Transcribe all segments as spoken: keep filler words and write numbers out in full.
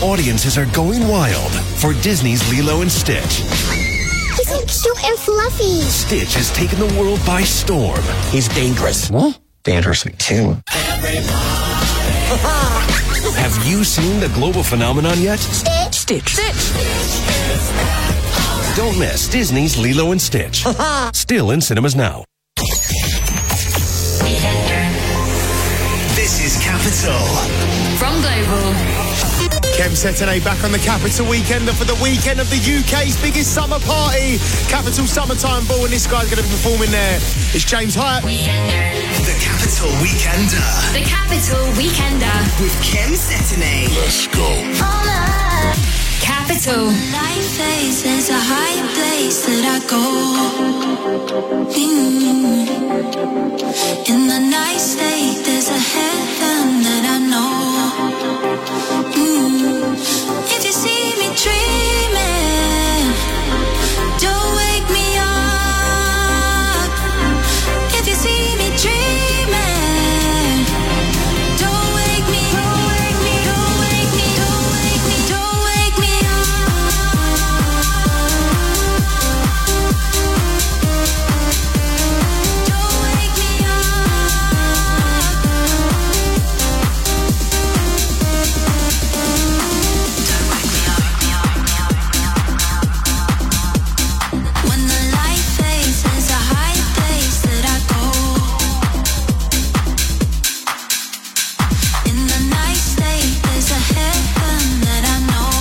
Audiences are going wild for Disney's Lilo and Stitch. He's so cute and fluffy. Stitch has taken the world by storm. He's dangerous. What? Dangerous too. Have you seen the global phenomenon yet? Stitch. Stitch. Stitch. Don't miss Disney's Lilo and Stitch. Still in cinemas now. This is Capital. From Global. Kem Setenay back on the Capital Weekender for the weekend of the U K's biggest summer party. Capital Summertime Ball, and this guy's going to be performing there. It's James Hyatt. The Capital Weekender. The Capital Weekender. With Kem Setenay. Let's go. Capital. Life is a high place that I go. Mm. In the night state, there's a heaven that I know. Mm. If you see me dreaming, don't wake me up. If you see me dreaming, don't wake me, don't wake me, don't wake me, don't wake me, don't wake me Don't wake me When the light fades, there's a high place that I go. In the night state, there's a heaven that I know.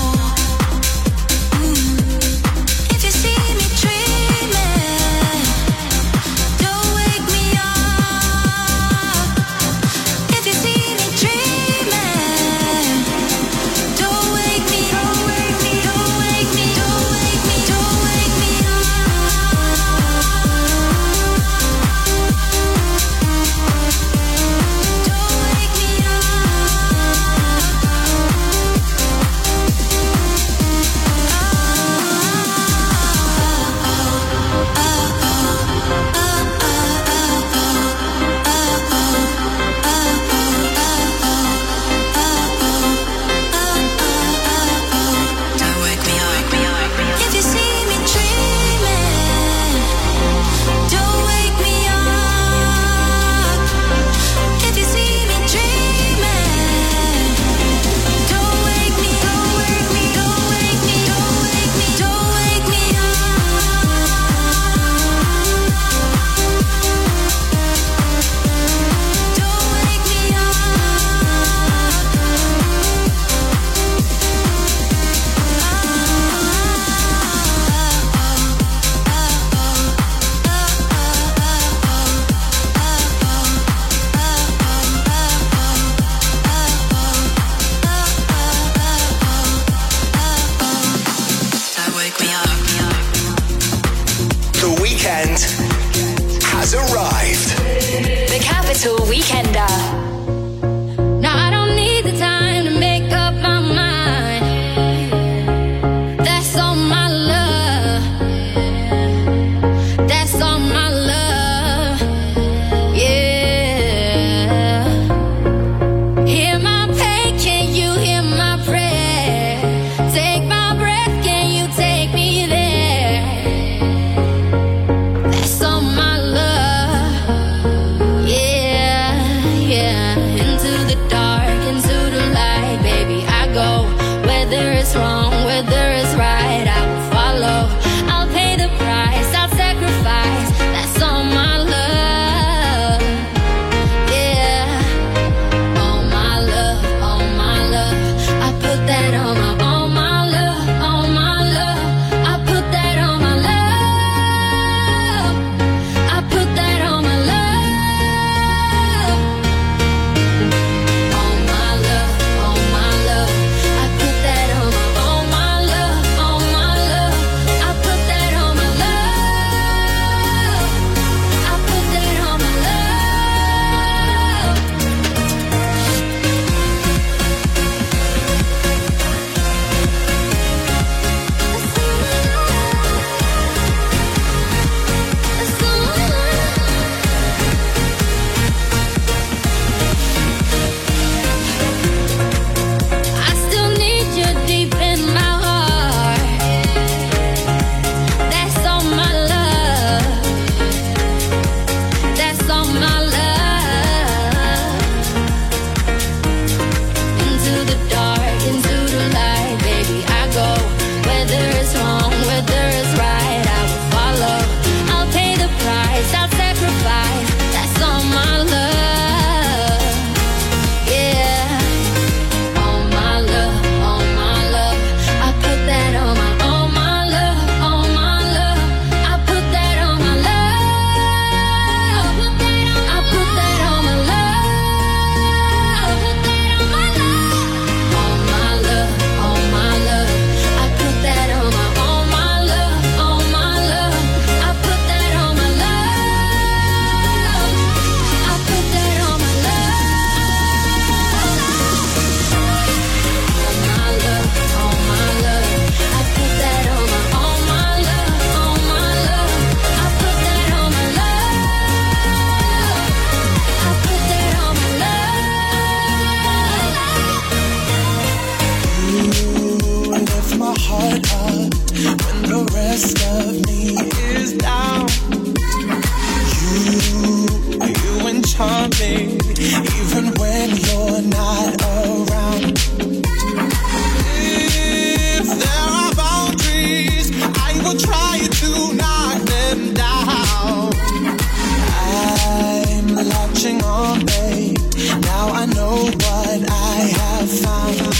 Mm. If you see me dreaming, don't wake me up. If you see me dreaming, don't wake me, don't wake me, don't wake me, don't wake me, don't wake me If you see me dreaming, don't wake me up. If you see me dreaming, don't wake me, don't wake me, don't wake me, don't wake me, don't wake me Don't wake me Don't wake me up. The weekend has arrived. The Capital Weekender. Now I don't need the time to make up my mind. That's all my love. That's all my love. Yeah. Hear my pain, can you hear my prayer? Take my breath, can you take me there? That's all my love. Yeah, yeah.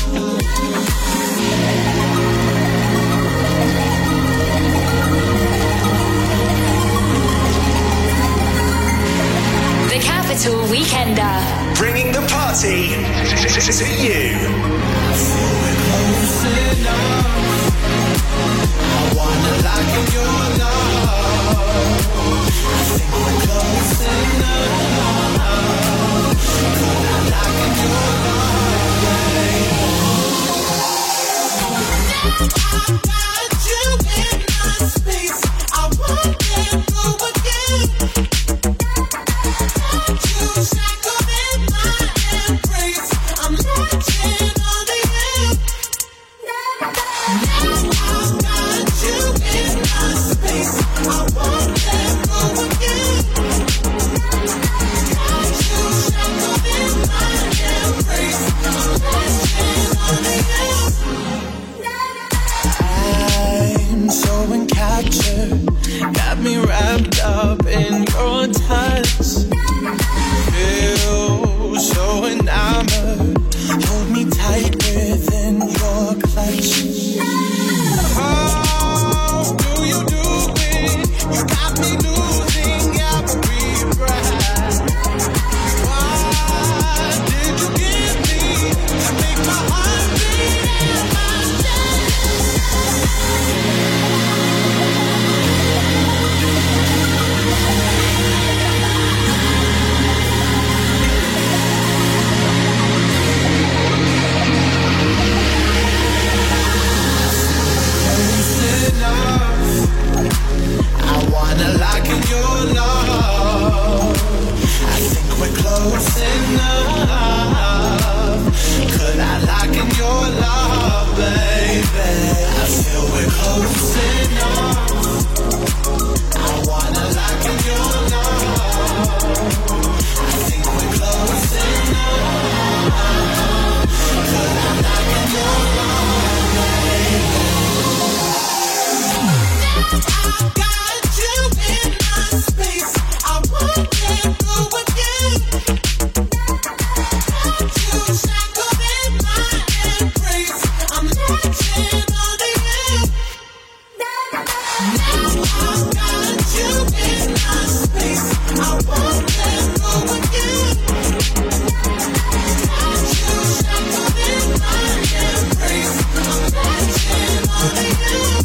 The Capital Weekender. Bringing the party to you. I wanna lock in your love. I think we're close enough. Could I lock in your love, babe? I got you in my space. I won't let go again. Got you shackled in my embrace. I'm latching on to you. Now I've got you in my space. I won't let go again. Got you shackled in my embrace. I'm latching on to you. I'm so encaptured, got me wrapped up in your touch. Feel so enamored, hold me tight within your clutch. How do you do it? You got me losing every breath. What did you give me to make my heart beat in my chest? I wanna lock in your love. I think we're close enough. Could I lock in your love, baby? I feel we're close enough. I wanna lock in your love. I think we're close enough. Could I lock in your love, baby? I got you in my space. I won't let go again. Got you shackled in my embrace. I'm latching on to you. Now I've got you in my space. I won't let go again. Got you shackled in my embrace. I'm latching on to you.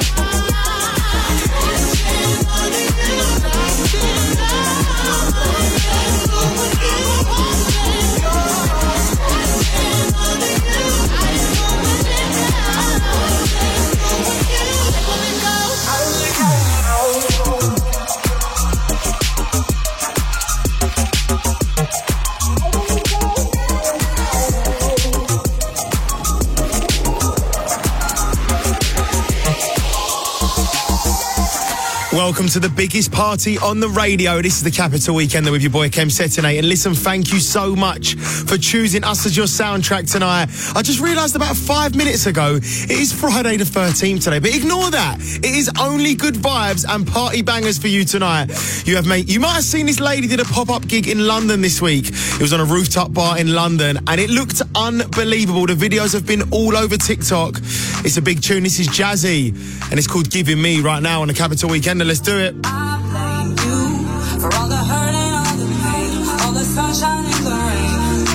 Welcome to the biggest party on the radio. This is the Capital Weekender with your boy Kem Setinate. And listen, thank you so much for choosing us as your soundtrack tonight. I just realised about five minutes ago, it is Friday the thirteenth today, but ignore that. It is only good vibes and party bangers for you tonight. You have made, you might have seen this lady did a pop-up gig in London this week. It was on a rooftop bar in London and it looked unbelievable. The videos have been all over TikTok. It's a big tune. This is Jazzy and it's called Giving Me right now on the Capital Weekender. Let's do it. I blame you for all the hurt and all the pain, all the sunshine and the rain.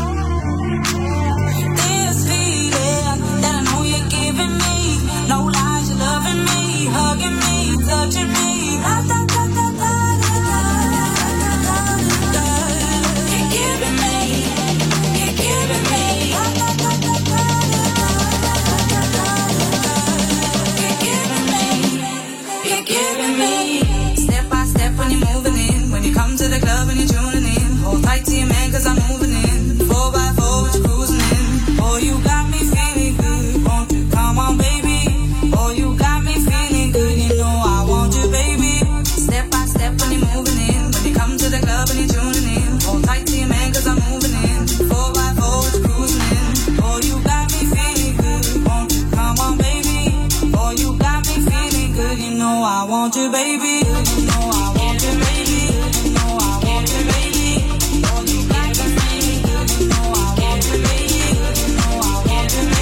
This feeling that I know you're giving me, no lies, you're loving me, hugging me, touching me. Da, da, da, da, da, da, da, da. You're giving me, you're giving me. Da, da, da, da, da, da, da, da. You're giving me, you're giving me. When you're moving in, when you come to the club and you're tuning in, hold tight to your man cause I'm moving in, four by four with you cruising in, oh you got me feeling good, won't you come on baby, oh you got me feeling good, you know I want you baby, step by step when you're moving in, when you come to the club and you're tuning in, hold tight to your man cause I'm moving in, four by four with you cruising in, oh you got me feeling good, won't you come on baby, oh you got me feeling good, you know I want you baby, you know I want you baby,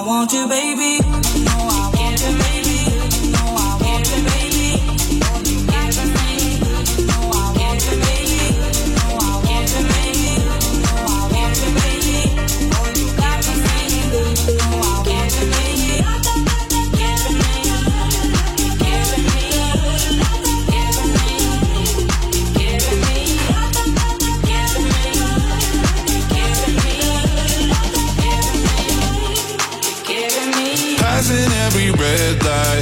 want you, baby. No, I want you, baby. No, I want you, baby. You got to me. No, I want you, baby. No, I want you, baby. No, I want you, baby. Oh, you got to me. No, I want you, baby. Give to me. Give to me. Give to me. Give to me. Give to me. Passing every red light,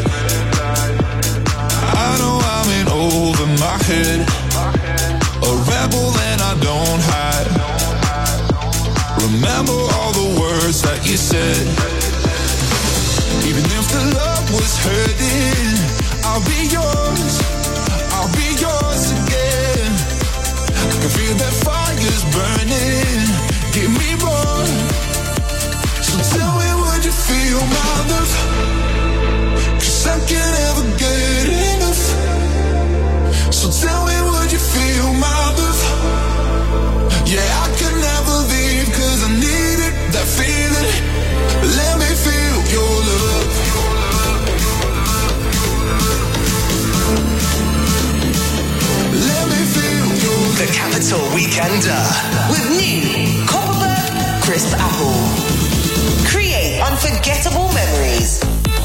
I know I'm in over my head. A rebel and I don't hide. Remember all the words that you said. Even if the love was hurting, I'll be yours, I'll be yours again. I can feel that fire's burning, give me more. So tell me, would you feel my love? 'Cause I can't ever get enough. So tell me, would you feel my love? Yeah, I could never leave 'cause I need it, that feeling. Let me feel your love. Let me feel your love. The Capital Weekender with new Copperberg Crisp Apple. Create unforgettable memories.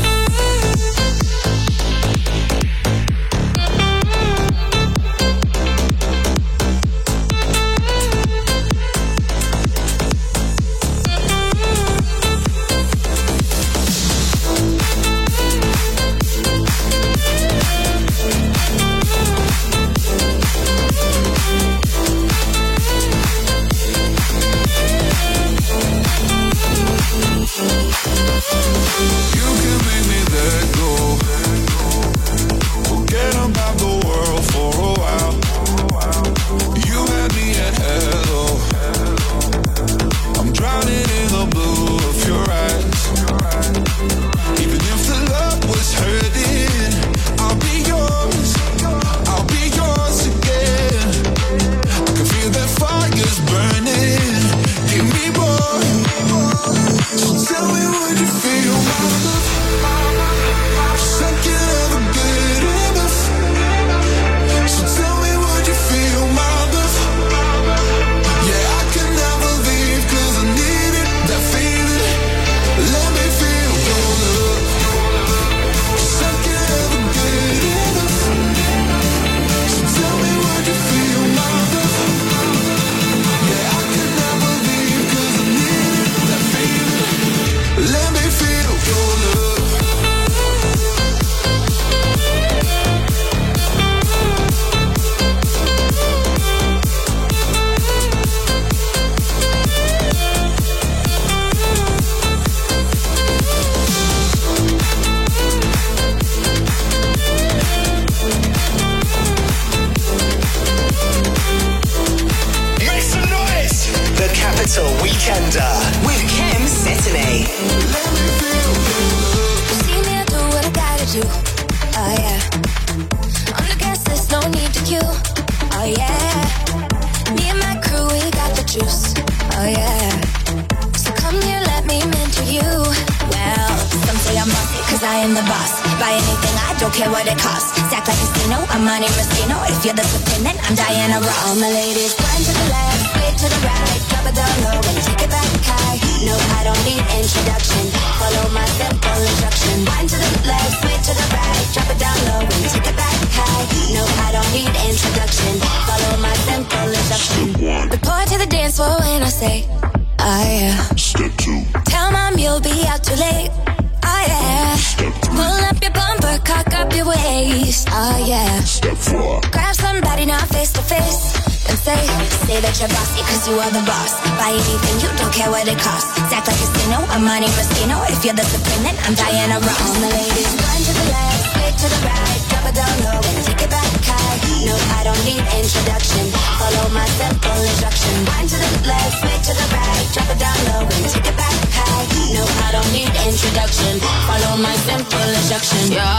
If you're the supreme, then I'm Diana Ross. All the ladies, run to the left, straight to the right, drop it down low and take it back high. No, I don't need introduction. Follow my simple instruction. Run to the left, straight to the right, drop it down low and take it back high. No, I don't need introduction. Follow my simple instruction. Yo,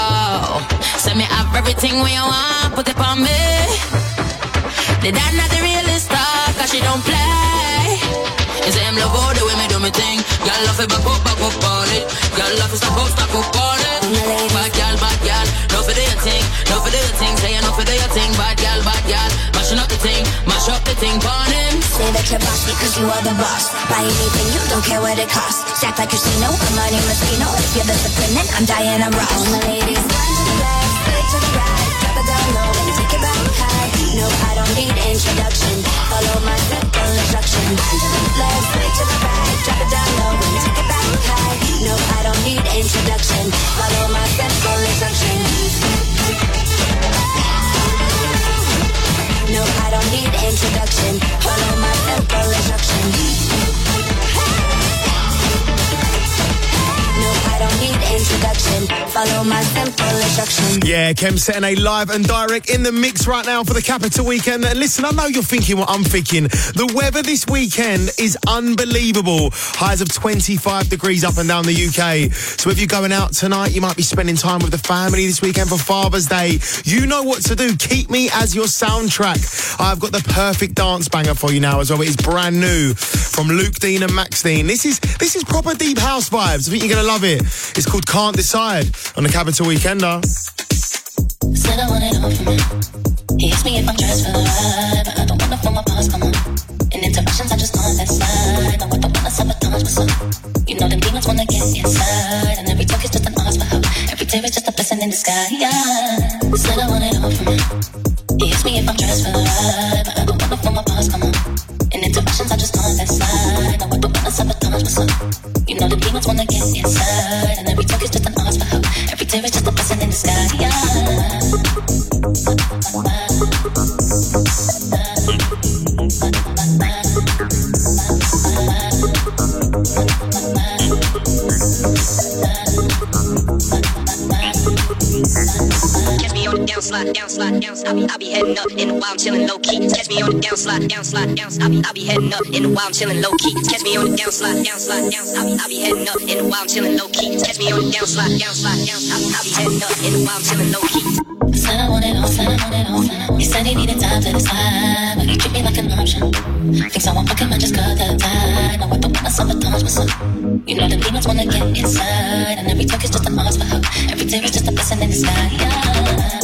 send me up everything when you want, put it on me. The dad not the realest star, cause she don't play. It's him love all the way me do me thing. Girl, Girl love it, back up, back up on it. Girl love it, stop up, stop up on it. Bad girl, bad girl, no for the thing, no for the thing. Say no for the thing, bad girl, bad girl. Mashing up the thing, mash up the thing, on him. Say that you're boss because you are the boss. Buy anything, you don't care what it costs. Stack like casino, I'm money Moschino. If you're the supreme, then I'm Diana Ross. All my ladies, run to the left, straight to the right, drop it down low, and take it back high. No, I don't need introduction. Follow my simple instruction. Run to the left, straight to the right, drop it down low, and take it back high. No, I don't need introduction. Follow my simple instruction. No, I don't need introduction. Follow my simple instruction. No, I don't need introduction. Follow my simple instruction. Yeah, Kem setting a live and direct in the mix right now for the Capital Weekend. And listen, I know you're thinking what I'm thinking. The weather this weekend is unbelievable. Highs of twenty-five degrees up and down the U K. So if you're going out tonight, you might be spending time with the family this weekend for Father's Day. You know what to do. Keep me as your soundtrack. I've got the perfect dance banger for you now as well. It is brand new from Luke Dean and Max Dean. This is this is proper deep house vibes. I think you're going to love it. It's called Can't Decide on the Capital Weekender. Said I want it all for me. He asked me if I'm dressed for the ride, but I don't wanna feel my boss come on. In interactions, I just on that side. No, I don't wanna sabotage myself. You know them demons wanna get inside, and every talk is just an ask for help. Every tear is just a blessing in the sky. Yeah. Said I want it all for me. He asked me if I'm dressed for the ride, but I don't wanna feel my boss come on. In interactions, I just on that side. No, I don't wanna sabotage myself. You know the demons wanna get inside, and every talk is just an ask for help. Every tear is just a blessing in the sky. Yeah. Catch me on the down slide, down slide, down slide. I be, I be heading up in the wild, chilling low key. Catch me on the down slide, down slide, down slide. I be, I be heading up in the wild, chilling low key. Catch me on the down slide, down slide, down slide. I be, I be heading up in the wild, chilling low key. Catch me on the down slide, down slide, down slide. I be, I be heading up in the wild, chilling low key. Said I want it all, said I want it all. He said he needed time to decide, but he treat me like an option. Thinks I want fuck him, I just cut the tie. No, I don't wanna sabotage myself. You know the demons wanna get inside, and every talk is just an ask for help. Every tear is just a blessing in the sky. Yeah.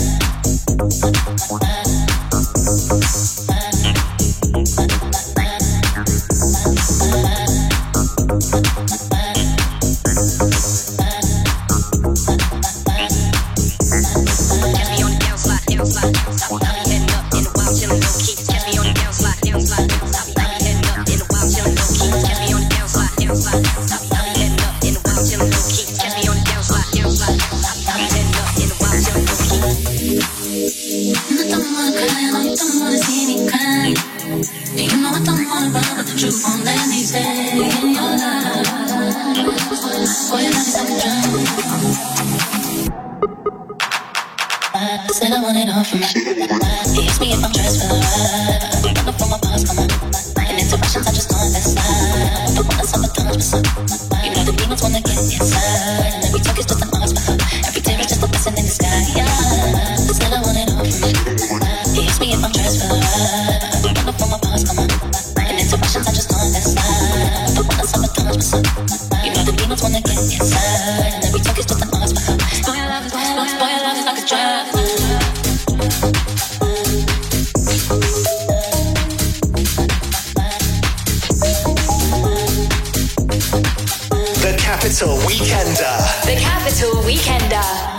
Said I want it all from me. He asked me if I'm dressed for the ride, but I don't wanna feel my boss come on. In interactions, I just on that side. Don't wanna sabotage myself. You know the demons wanna get inside, and every talk is just an ask for help. Every tear is just a blessing in the sky. Yeah. Said I want it all from me. He asked me if I'm dressed for the ride, but I don't wanna feel my boss come on. In interactions, I just on that side. Don't wanna sabotage myself. You know the demons wanna get inside, and every talk is just an ask for help. Boy, I love it, boy, I love it, boy, I love it like a drug. Capital Weekender. The Capital Weekender.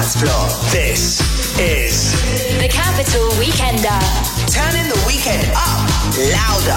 dance floor. This is The Capital Weekender. Turning the weekend up louder.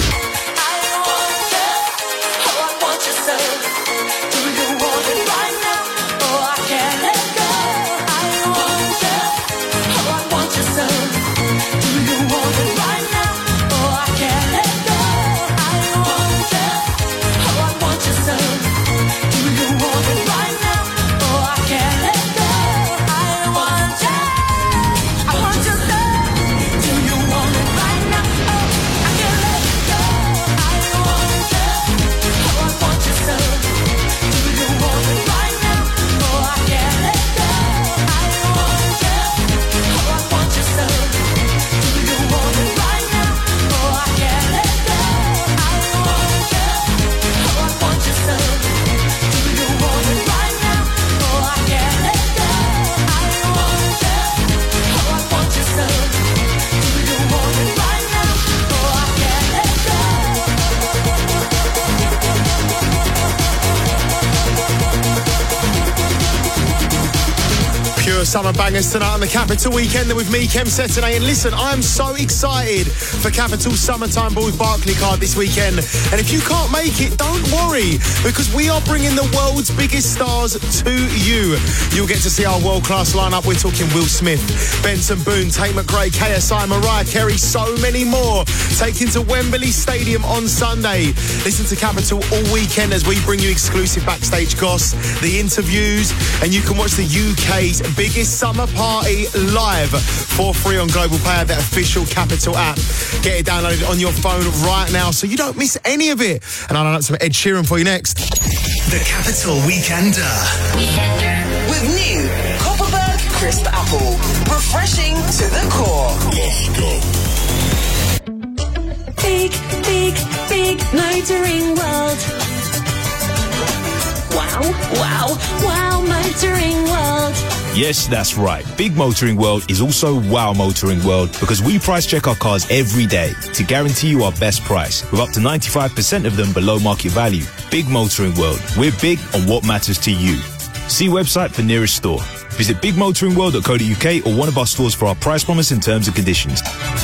Summer bangers tonight on the Capital Weekender with me, Kem Setonay. And listen, I'm so excited for Capital Summertime Ball with Barclaycard this weekend. And if you can't make it, don't worry, because we are bringing the world's biggest stars to you. You'll get to see our world-class lineup. We're talking Will Smith, Benson Boone, Tate McRae, K S I, Mariah Carey, so many more. Taking to Wembley Stadium on Sunday. Listen to Capital all weekend as we bring you exclusive backstage goss, the interviews, and you can watch the U K's biggest summer party live for free on Global Player, the official Capital app. Get it downloaded on your phone right now so you don't miss any of it. And I'll line up some Ed Sheeran for you next. The Capital Weekender. With new Copperberg Crisp Apple. Refreshing to the core. Let's go. Big, big, big motoring world. Wow, wow, wow, motoring world. Yes, that's right. Big Motoring World is also Wow Motoring World because we price check our cars every day to guarantee you our best price with up to ninety-five percent of them below market value. Big Motoring World. We're big on what matters to you. See website for nearest store. Visit big motoring world dot co dot U K or one of our stores for our price promise and terms and conditions.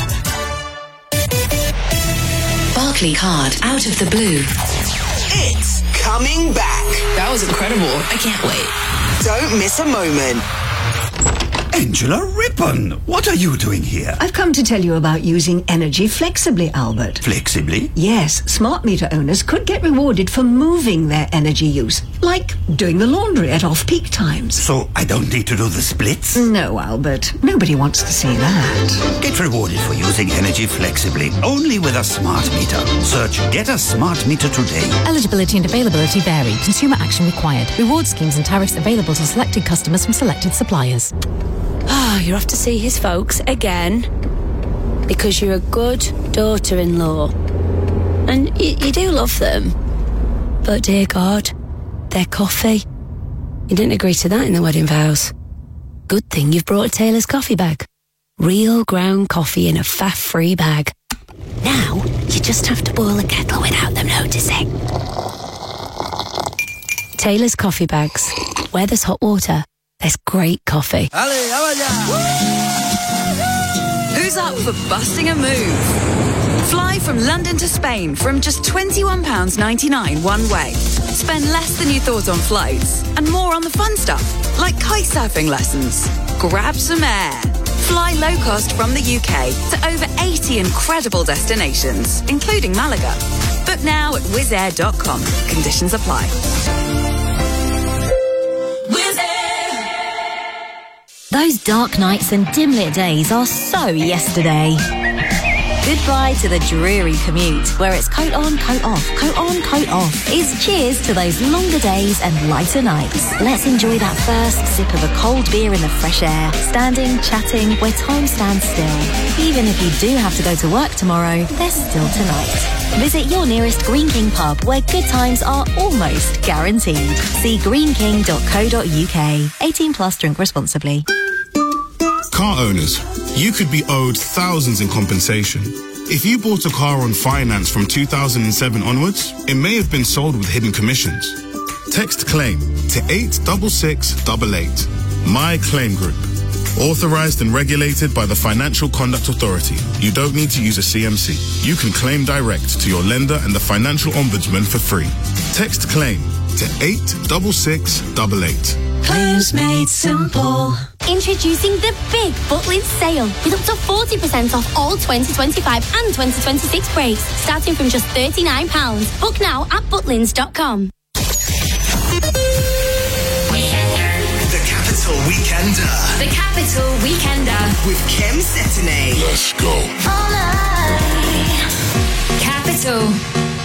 Barclaycard, out of the blue. It's coming back. That was incredible. I can't wait. Don't miss a moment. Angela Rippon, what are you doing here? I've come to tell you about using energy flexibly, Albert. Flexibly? Yes, smart meter owners could get rewarded for moving their energy use, like doing the laundry at off-peak times. So I don't need to do the splits? No, Albert. Nobody wants to see that. Get rewarded for using energy flexibly, only with a smart meter. Search Get a Smart Meter today. Eligibility and availability vary. Consumer action required. Reward schemes and tariffs available to selected customers from selected suppliers. Ah, oh, you're off to see his folks again because you're a good daughter-in-law. And you, you do love them. But, dear God, their coffee. You didn't agree to that in the wedding vows. Good thing you've brought a Taylor's coffee bag. Real ground coffee in a faff-free bag. Now, you just have to boil the kettle without them noticing. Taylor's coffee bags. Where there's hot water, there's great coffee. Who's up for busting a move? Fly from London to Spain from just twenty-one pounds ninety-nine one way. Spend less than you thought on flights and more on the fun stuff, like kite surfing lessons. Grab some air. Fly low cost from the U K to over eighty incredible destinations, including Malaga. Book now at wizz air dot com. Conditions apply. Those dark nights and dim-lit days are so yesterday. Goodbye to the dreary commute, where it's coat on, coat off, coat on, coat off. It's cheers to those longer days and lighter nights. Let's enjoy that first sip of a cold beer in the fresh air, standing, chatting, where time stands still. Even if you do have to go to work tomorrow, there's still tonight. Visit your nearest Green King pub, where good times are almost guaranteed. See green king dot co dot U K. eighteen plus, drink responsibly. Car owners, you could be owed thousands in compensation. If you bought a car on finance from two thousand seven onwards, it may have been sold with hidden commissions. Text CLAIM to eight six six eight eight. My Claim Group. Authorized and regulated by the Financial Conduct Authority. You don't need to use a C M C. You can claim direct to your lender and the Financial Ombudsman for free. Text CLAIM to eight six six eight eight. Claims made simple. Introducing the big Butlins sale with up to forty percent off all twenty twenty-five and twenty twenty-six brakes, starting from just thirty-nine pounds. Book now at butlins dot com. The Capital Weekender. The Capital Weekender. With Kim Setinay. Let's go. All night. Capital.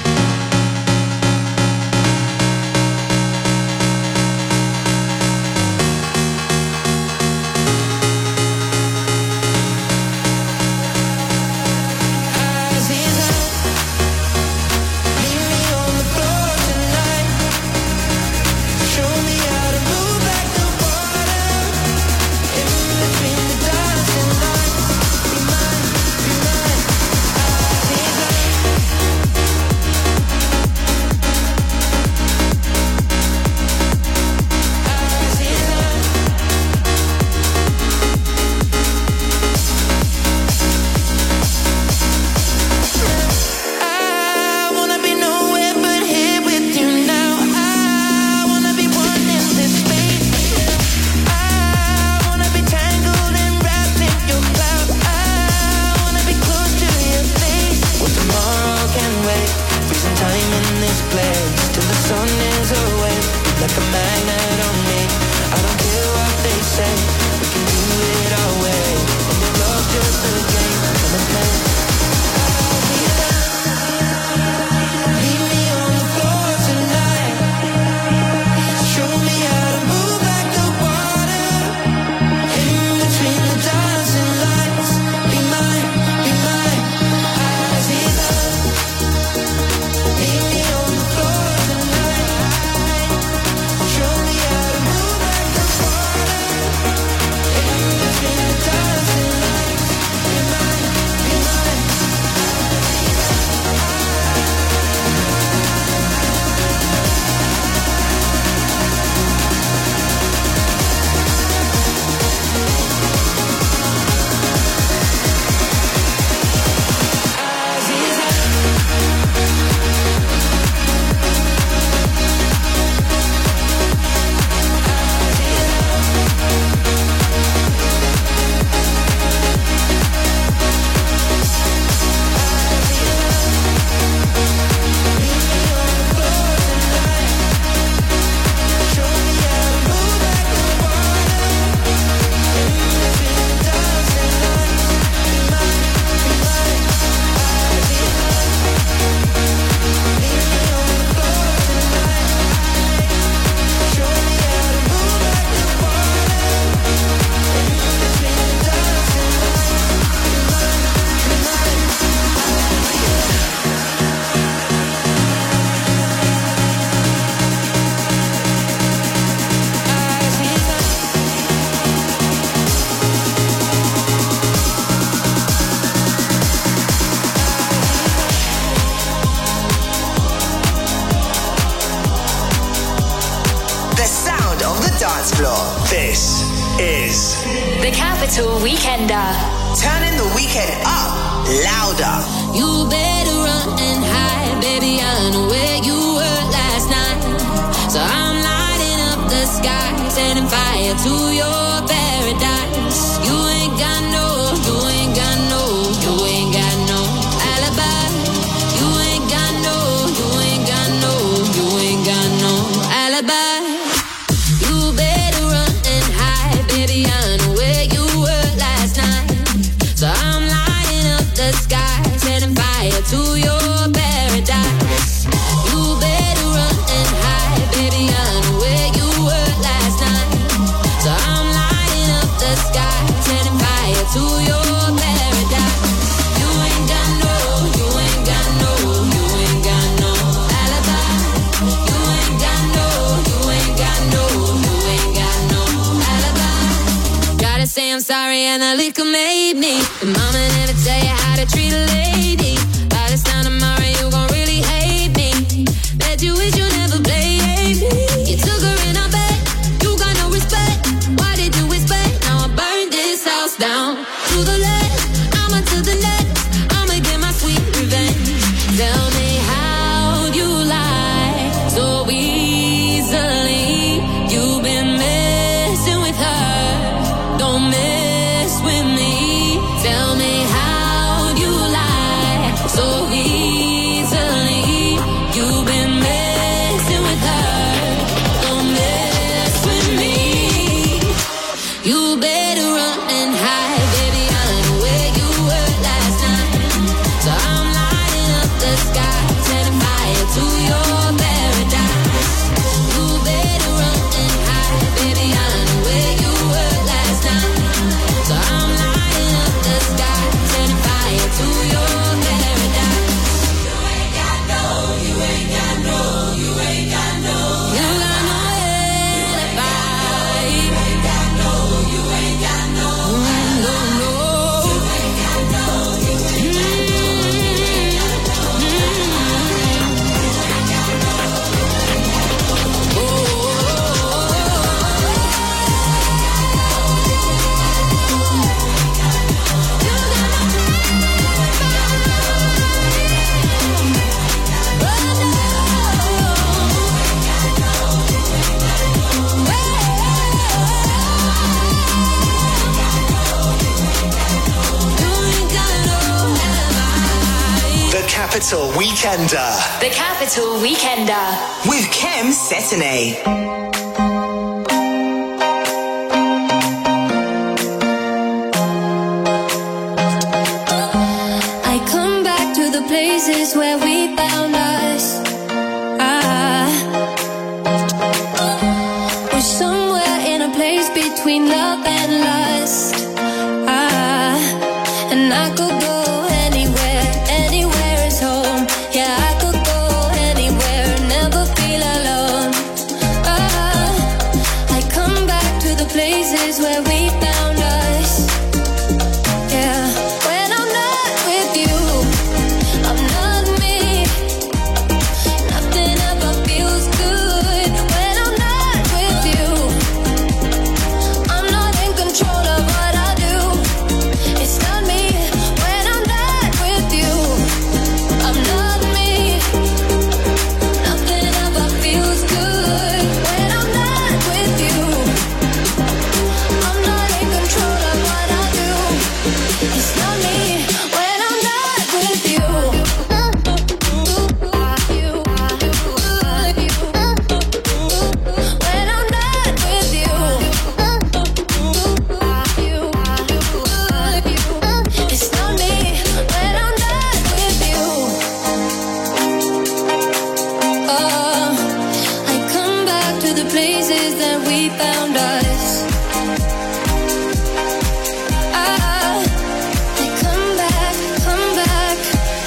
This is The Capital Weekender. Turning the weekend up louder. You better run and hide, baby. I know where you were last night. So I'm lighting up the sky, setting fire to your paradise. You ain't got no, you ain't got no, you ain't got no alibi. You ain't got no, you ain't got no, you ain't got no alibi. You better run and hide, baby. I know where you were last night. So I'm lighting up the sky, setting fire to your paradise. You better run and hide, baby. I know where you were last night. So I'm lighting up the sky, setting fire to your paradise. You ain't got no, you ain't got no, you ain't got no alibi. You ain't got no, you ain't got no, you ain't got no alibi. Gotta say I'm sorry and the liquor made me. But mama never tell you how to treat a lady. By this time tomorrow you gon' really hate me. Bet you wish you never played me. You took her in our bed, you got no respect. Why did Capital Weekender. The Capital Weekender. With Kem Cetinay. Places where we found us. Ah, we're somewhere in a place between love and lust. Ah, and I could go anywhere, anywhere is home. Yeah, I could go anywhere, never feel alone. Ah, I come back to the places where we found us. Yeah, when I'm not with you, I'm not me. Nothing ever feels good when I'm not with you. I'm not in control of what I do. It's not me when I'm not with you. I'm not me. Nothing ever feels good when I'm not with you. I'm not in control of what I do. It's not me when I'm not with you. When I'm not with you, it's not me. When I'm not with you, oh, I come back to the places that we found us. Ah, I come back, come back.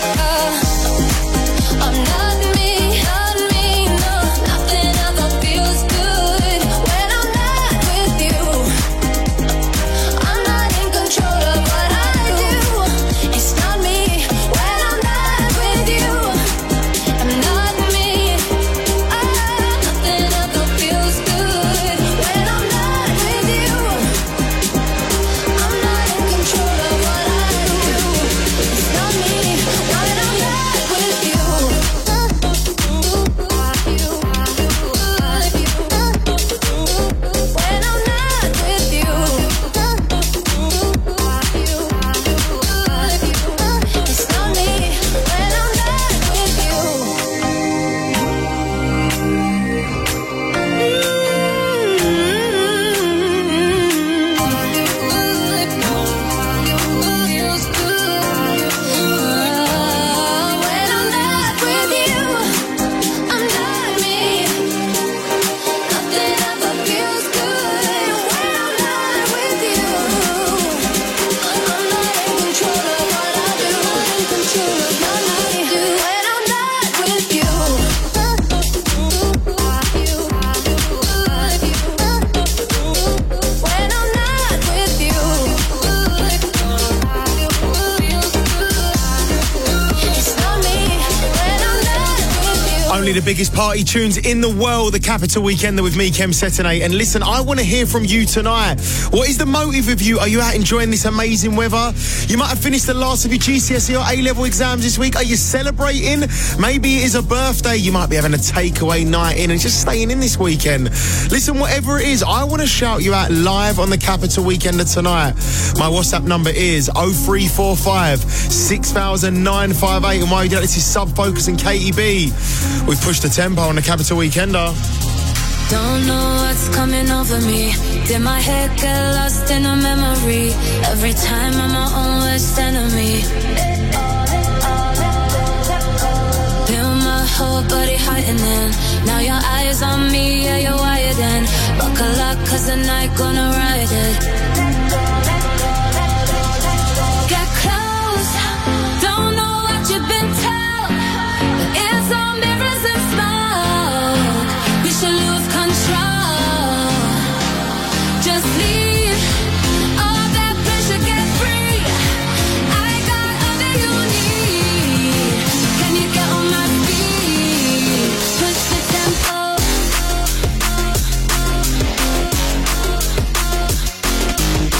Oh, I'm not me, not me, no. Nothing ever feels good when I'm not with you. I'm not in control of what I do. It's not me when I'm not with you. I'm not me. Ah, nothing ever feels good when I'm not with you. I'm not in control of what I do. It's not me when I'm not with you. When I'm not with you, it's not me when I'm not with you. Feels good. When I'm not with you, I'm not me. Nothing ever feels good when I'm not with you. I'm not in control of what I do. In control of what I do when I'm not with you. When I'm not with you, it's not me. When I'm not with you. Only the biggest party tunes in the world, the Capital Weekender with me, Kem Cetinay. And listen, I want to hear from you tonight. What is the motive of you? Are you out enjoying this amazing weather? You might have finished the last of your G C S E or A-level exams this week. Are you celebrating? Maybe it is a birthday. You might be having a takeaway night in and just staying in this weekend. Listen, whatever it is, I want to shout you out live on the Capital Weekender tonight. My WhatsApp number is oh three four five, six thousand nine five eight. And while you do that, this is Sub Focus and Katie B. We've pushed the tempo on the Capital Weekender. Don't know what's coming over me. Did my head get lost in a memory? Every time I'm my own worst enemy. Feel my whole body heightening. Now your eyes on me, yeah, you're wired in. Buckle up, cause the night gonna ride it. Get close, don't know what you've been told, but it's all mirrors and smoke. We should lose control. Just leave all that pressure, get free. I got all that you need. Can you get on my feet? Push the tempo.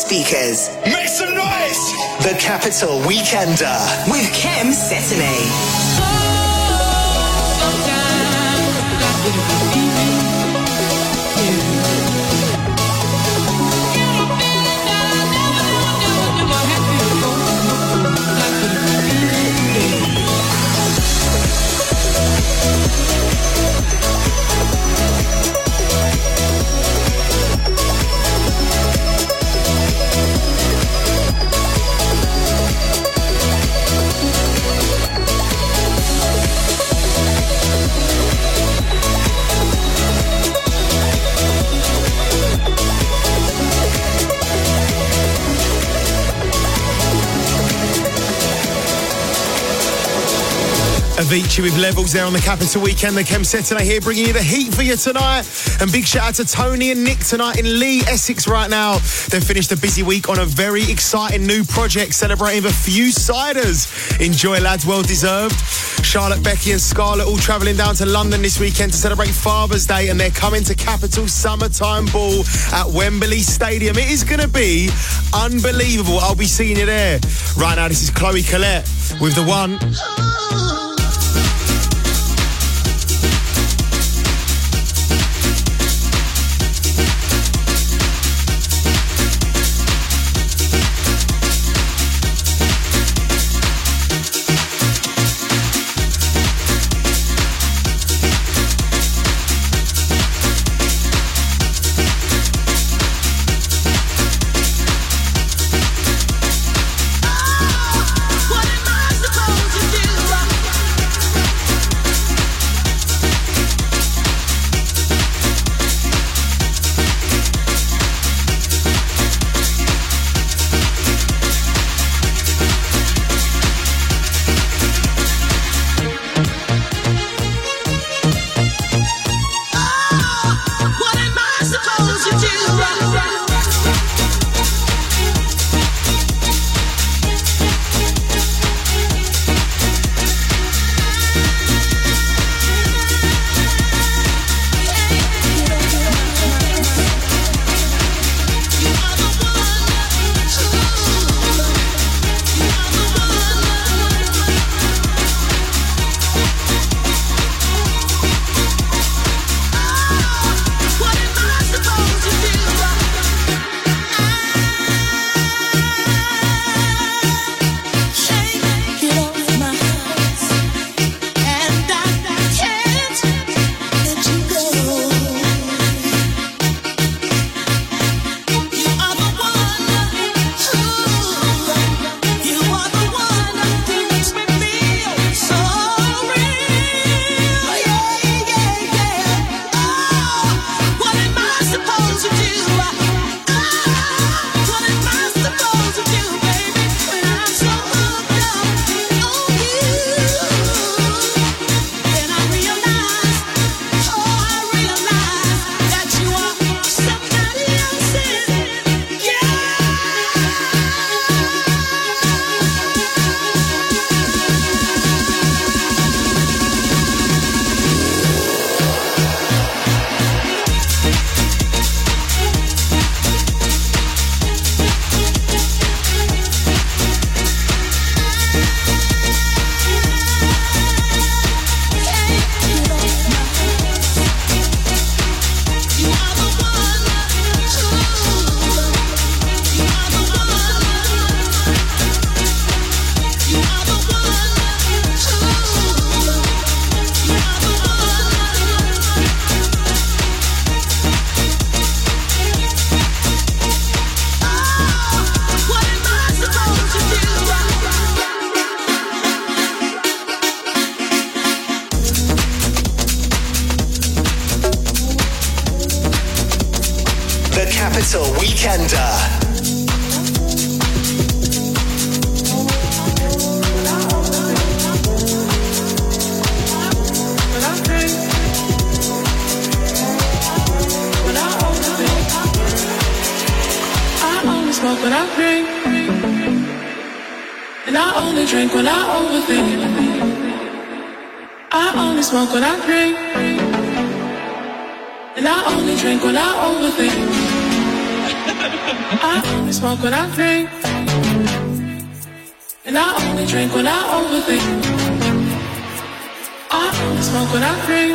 speakers. Make some noise! The Capital Weekender with Kem Setine. Avicii with Levels there on the Capital Weekend. The Kem Setine here bringing you the heat for you tonight. And big shout out to Tony and Nick tonight in Lee, Essex right now. They've finished a busy week on a very exciting new project celebrating the Few Ciders. Enjoy, lads, well deserved. Charlotte, Becky and Scarlett all travelling down to London this weekend to celebrate Father's Day, and they're coming to Capital Summertime Ball at Wembley Stadium. It is going to be unbelievable. I'll be seeing you there. Right now, this is Chloe Collette with The One. Capital Weekender. Smoke when I drink, and I only drink when I overthink. I only smoke when I drink, and I only drink when I overthink. I only smoke when I drink, and I only drink when I overthink. I only smoke when I drink,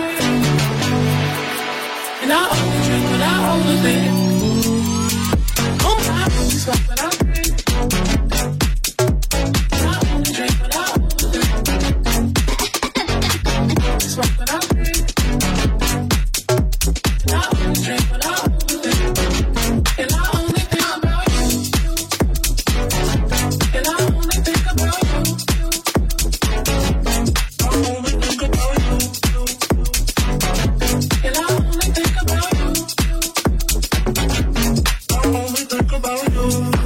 and I only drink when I overthink. Oh, I only smoke when I drink, and I only drink when I overthink. I only smoke when I drink, and I only drink when I overthink. And I only think about you, and I only think about you. I only think about you, and I only think about you. I only think about you.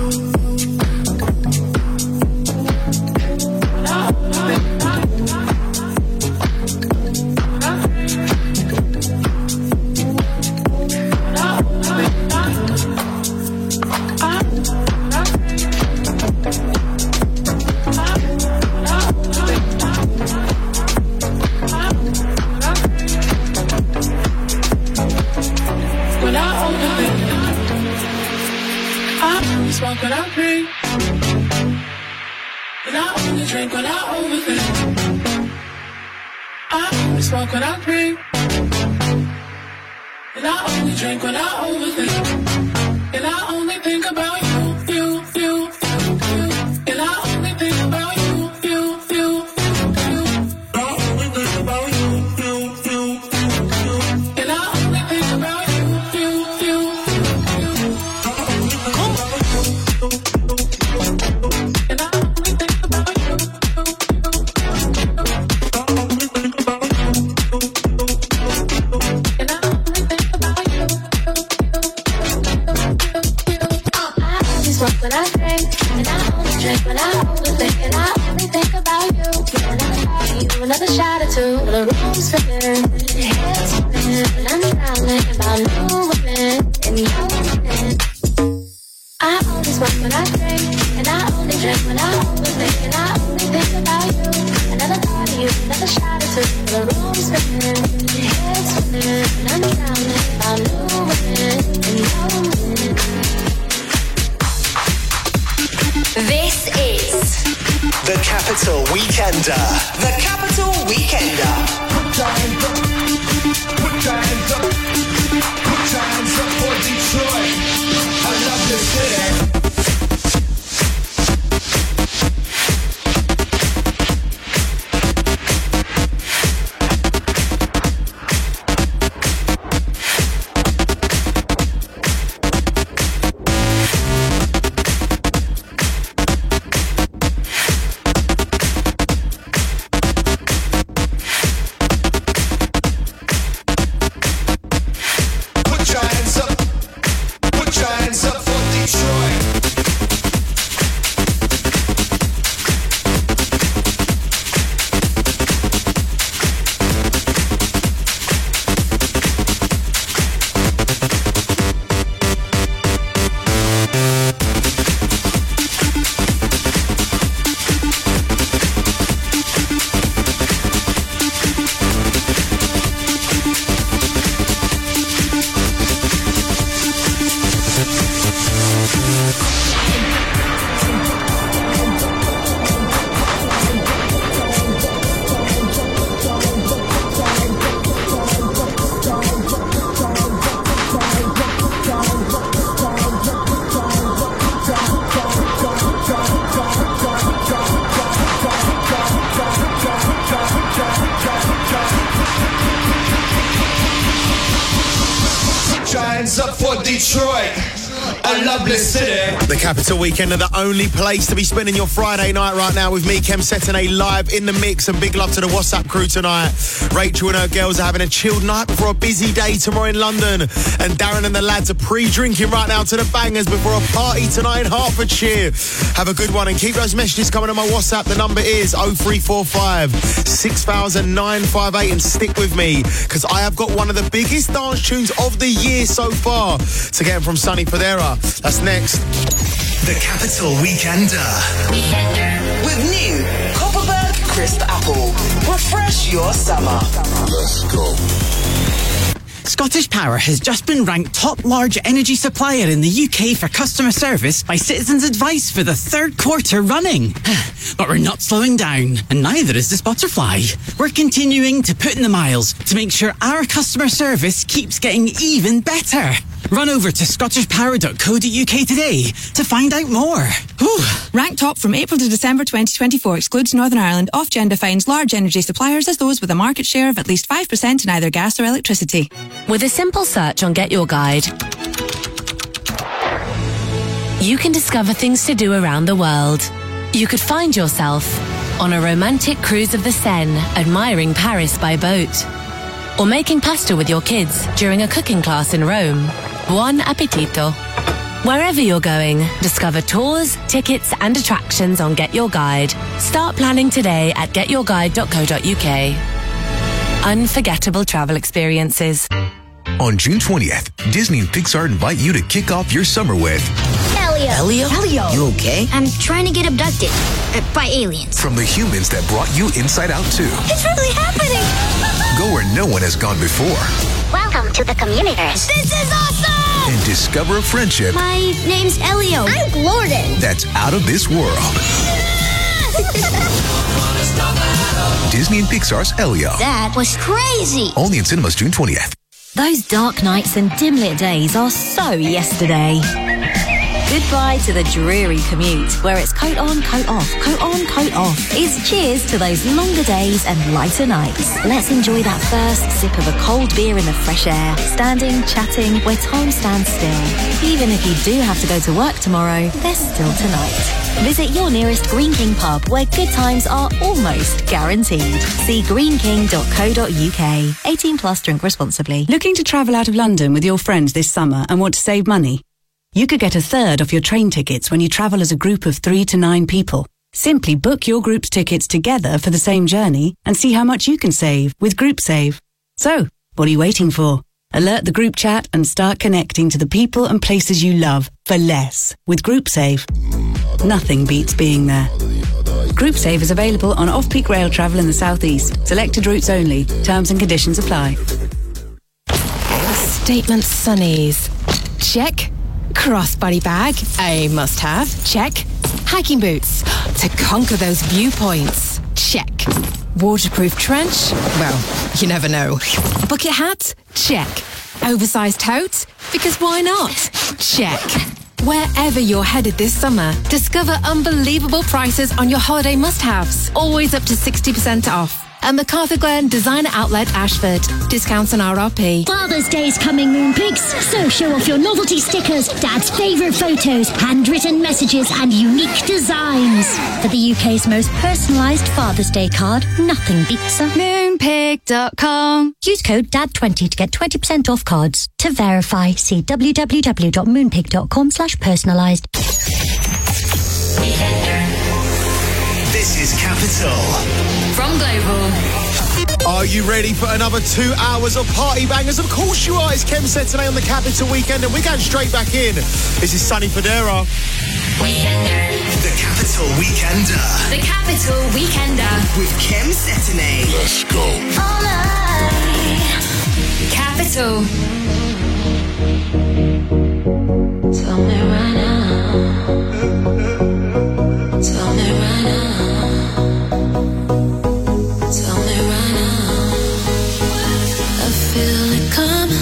And I only think about you. And I think when I overthink, I only smoke when I drink, and I only drink when I overthink. I only smoke when I drink, and I only drink when I overthink. And I only think about you, you, you, you, and I only think about you, you, you, you. I only think about you, you, you, you, and I only think about you, you, you, you. I only think about you, and I only think about you, I only think about you, and I only think about you. Smoke when I drink, and I only drink when I overthink, and I only think about you. Another party, another shot or two, the room's spinning, the head's spinning, and I'm drowning about new women and young women. I only smoke when I drink, and I only drink when I overthink, and I only think about you. Another party, another shot or two, the room's spinning, the head's spinning, and I'm drowning about new women and young women. This is the Capital Weekender. The Capital Weekender. Put your hands up. Put your hands up. Put your hands up for Detroit. I love this city. Detroit, a lovely city. The Capital Weekender, the only place to be spending your Friday night right now with me, Kem Setene, live in the mix. And big love to the WhatsApp crew tonight. Rachel and her girls are having a chilled night before a busy day tomorrow in London. And Darren and the lads are pre-drinking right now to the bangers before a party tonight in Hertfordshire. Have a good one and keep those messages coming on my WhatsApp. The number is oh three four five, six thousand nine five eight and stick with me because I have got one of the biggest dance tunes of the year so far to get from Sonny Fodera. That's next. The Capital Weekender. With new Copperberg Crisp Apple. Refresh your summer. Let's go. Scottish Power has just been ranked top large energy supplier in the U K for customer service by Citizens Advice for the third quarter running. But we're not slowing down, and neither is this butterfly. We're continuing to put in the miles to make sure our customer service keeps getting even better. Run over to scottish power dot co dot U K today to find out more. Whew. Ranked top from April to December twenty twenty-four excludes Northern Ireland. Ofgem defines large energy suppliers as those with a market share of at least five percent in either gas or electricity. With a simple search on Get Your Guide, you can discover things to do around the world. You could find yourself on a romantic cruise of the Seine, admiring Paris by boat. Or making pasta with your kids during a cooking class in Rome. Buon appetito. Wherever you're going, discover tours, tickets and attractions on Get Your Guide. Start planning today at get your guide dot co dot U K. Unforgettable travel experiences. On June twentieth, Disney and Pixar invite you to kick off your summer with Elio. Elio? Elio. You okay? I'm trying to get abducted uh, by aliens. From the humans that brought you Inside Out two. It's really happening. Go where no one has gone before. Welcome to the Communitors. This is awesome! And discover a friendship My name's Elio. I'm Glorden. that's out of this world. Disney and Pixar's Elio. That was crazy. Only in cinemas June twentieth. Those dark nights and dim-lit days are so yesterday. Goodbye to the dreary commute, where it's coat on, coat off, coat on, coat off. It's cheers to those longer days and lighter nights. Let's enjoy that first sip of a cold beer in the fresh air, standing, chatting, where time stands still. Even if you do have to go to work tomorrow, there's still tonight. Visit your nearest Green King pub, where good times are almost guaranteed. See green king dot co dot U K. eighteen plus, drink responsibly. Looking to travel out of London with your friends this summer and want to save money? You could get a third off your train tickets when you travel as a group of three to nine people. Simply book your group's tickets together for the same journey and see how much you can save with GroupSave. So, what are you waiting for? Alert the group chat and start connecting to the people and places you love for less with GroupSave. Nothing beats being there. GroupSave is available on off-peak rail travel in the southeast. Selected routes only. Terms and conditions apply. Statement sunnies. Check. Crossbody bag, a must-have. Check. Hiking boots, to conquer those viewpoints. Check. Waterproof trench? Well, you never know. Bucket hat? Check. Oversized tote? Because why not? Check. Wherever you're headed this summer, discover unbelievable prices on your holiday must-haves. Always up to sixty percent off. And MacArthur Glen Designer Outlet Ashford. Discounts on R R P. Father's Day's coming, Moonpigs. So show off your novelty stickers, Dad's favourite photos, handwritten messages and unique designs. For the U K's most personalised Father's Day card, nothing beats a moonpig dot com. Use code D A D twenty to get twenty percent off cards. To verify, see w w w dot moonpig dot com slash personalised. This is Capital. From Global. Are you ready for another two hours of party bangers? Of course you are. It's Kem said today on the Capital Weekend, and we're going straight back in. This is Sunny Federa. The Capital Weekender. The Capital Weekender. With Kem Cetinay. Let's go. All night. Capital. Tell me right now. Tell me right now. Tell me right now. I feel it come.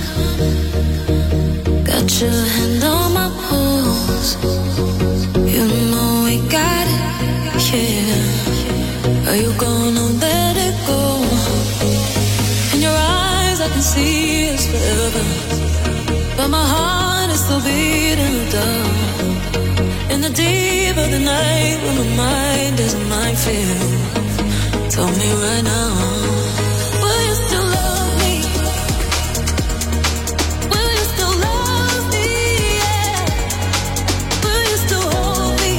Got your hand on my pulse. You know we got it, yeah. Are you gonna let it go? In your eyes I can see it's forever, but my heart is still beating down. In the deep of the night, when my mind is a minefield, tell me right now, will you still love me? Will you still love me? Yeah. Will you still hold me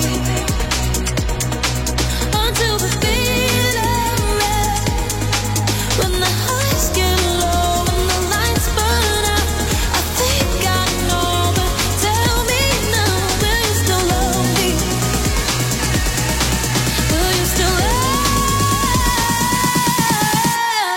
until the feeling red? When the highs get low and the lights burn out, I think I know, but tell me now, will you still love me? Will you still love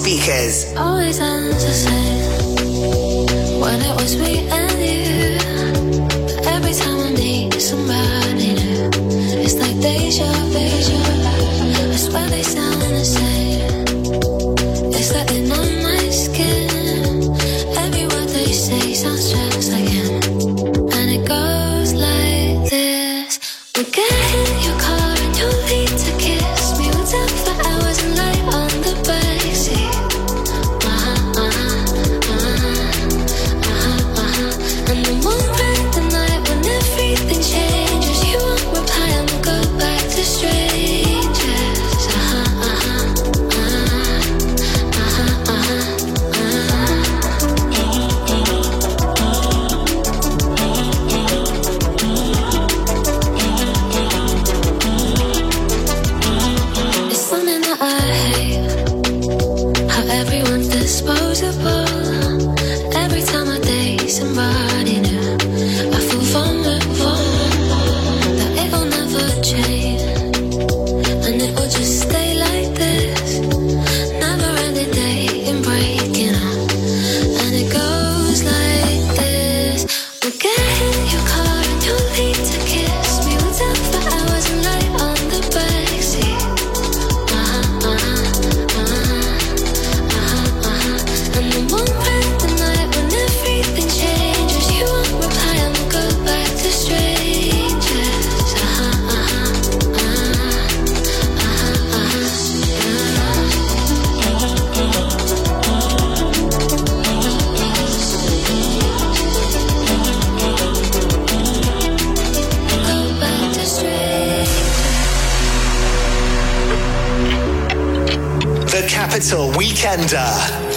speakers. Always ends the same when it was me and you. But every time I meet somebody new, it's like deja, deja. I swear they sound the same. It's like they're on my skin. Every word they say sounds just like him. And it goes like this. We get in your car and you lead to kiss me. We'll talk for hours and lie on the backseat. Uh-huh, uh-huh, uh-huh, uh-huh, uh-huh. And then we'll ride the night when everything changes. You won't reply and we'll go back to strangers. Uh-huh, uh-huh, uh-huh, uh-huh, It's something that I hate, how everyone's disposable. Every time I date somebody new, I feel vulnerable, that it will never change, and it will just stay like this. Never ending dating, breaking up, and it goes like this. We'll get in your car and you lead to kiss me. We'll talk for hours and lie on the backseat. Uh-huh, uh-huh, uh-huh, uh-huh, uh-huh. And then we'll ride the night when everything changes. You won't reply and we'll go back to strangers. Uh-huh, uh-huh, uh-huh, uh-huh, go back to strangers. The Capital Weekender